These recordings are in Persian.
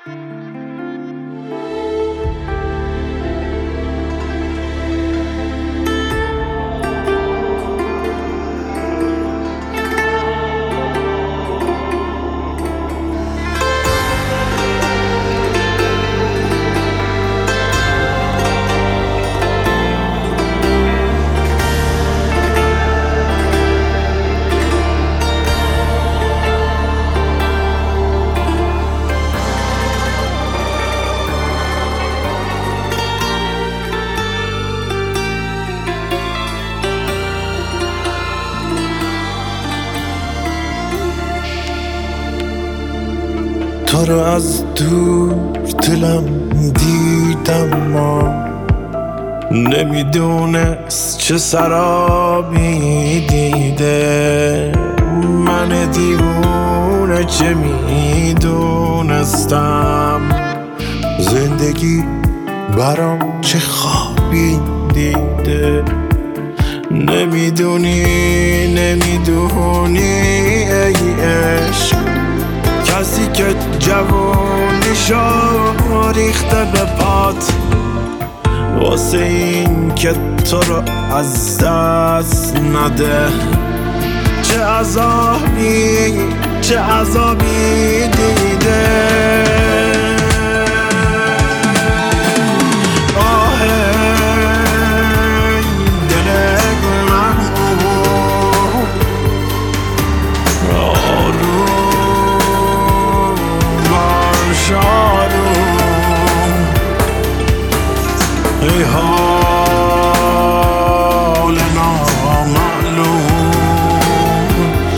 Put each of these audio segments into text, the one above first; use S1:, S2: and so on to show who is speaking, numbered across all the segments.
S1: تو رو از دور دلم دیدم ما نمیدونست چه سرابی دیده من دیوونه چه میدونستم زندگی برام چه خوابی دیده نمیدونی ای عشق کسی که جوونیشو ریخته به پات واسه این که تو رو از دست نده چه عذابی دیده ای حال نامعلوم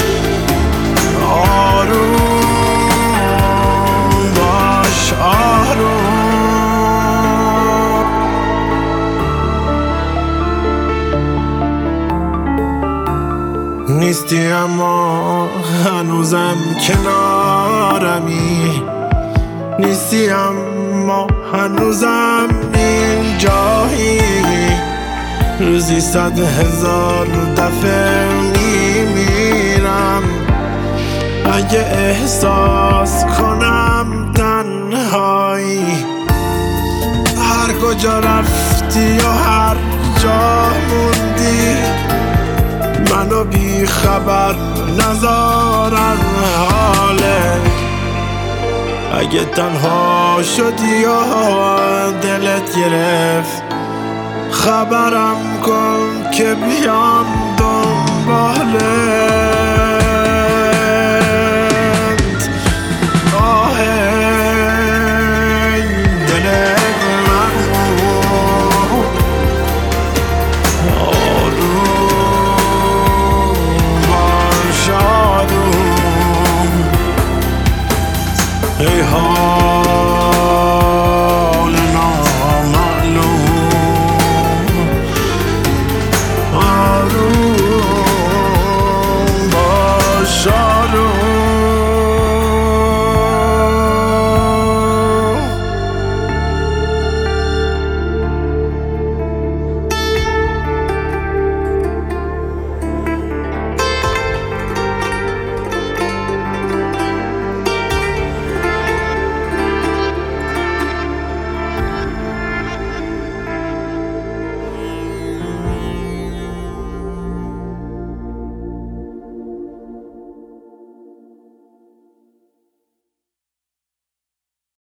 S1: آروم باش آروم نیستی اما هنوزم کنارمی نیستی اما هنوزم اینجایی روزی 100,000 دفعه میمیرم اگه احساس کنم تنهایی هر کجا رفتی و هر جا موندی منو بی خبر نذارن حاله اگه تنها شدی و دلت گرفت خبرم کن که بیام دنبالت آه دل من آروم باش آروم ای